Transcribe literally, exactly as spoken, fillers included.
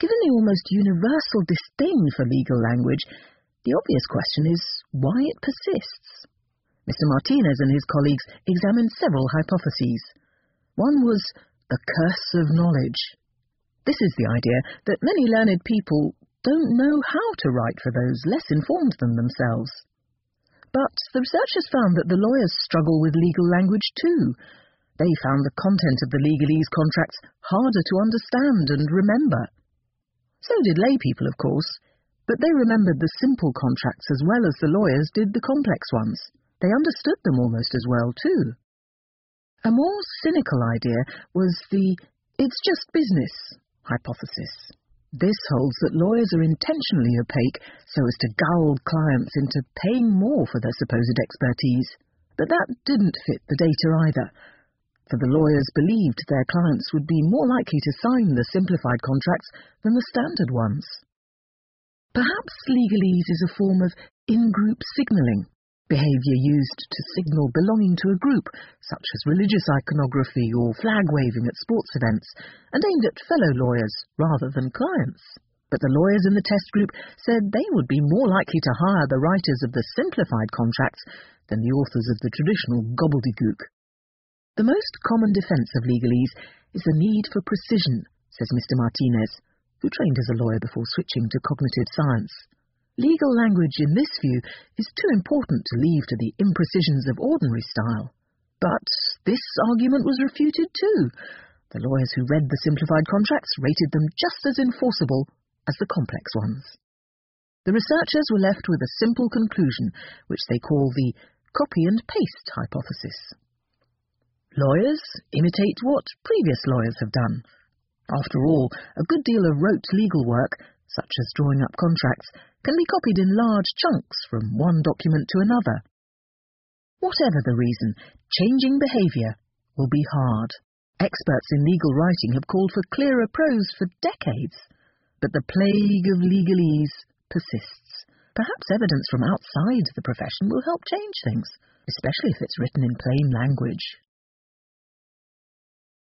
Given the almost universal disdain for legal language, the obvious question is why it persists. Mister Martinez and his colleagues examined several hypotheses. One was the curse of knowledge. This is the idea that many learned people don't know how to write for those less informed than themselves. But the researchers found that the lawyers struggle with legal language too. They found the content of the legalese contracts harder to understand and remember. So did lay people, of course, but they remembered the simple contracts as well as the lawyers did the complex ones. They understood them almost as well too. A more cynical idea was the "it's just business" hypothesis. This holds that lawyers are intentionally opaque so as to gull clients into paying more for their supposed expertise. But that didn't fit the data either, for the lawyers believed their clients would be more likely to sign the simplified contracts than the standard ones. Perhaps legalese is a form of in-group signalling, behaviour used to signal belonging to a group, such as religious iconography or flag-waving at sports events, and aimed at fellow lawyers rather than clients. But the lawyers in the test group said they would be more likely to hire the writers of the simplified contracts than the authors of the traditional gobbledygook. The most common defence of legalese is the need for precision, says Mister Martinez, who trained as a lawyer before switching to cognitive science. Legal language in this view is too important to leave to the imprecisions of ordinary style. But this argument was refuted too. The lawyers who read the simplified contracts rated them just as enforceable as the complex ones. The researchers were left with a simple conclusion, which they call the copy-and-paste hypothesis. Lawyers imitate what previous lawyers have done. After all, a good deal of rote legal work, such as drawing up contracts, can be copied in large chunks from one document to another. Whatever the reason, changing behaviour will be hard. Experts in legal writing have called for clearer prose for decades, but the plague of legalese persists. Perhaps evidence from outside the profession will help change things, especially if it's written in plain language.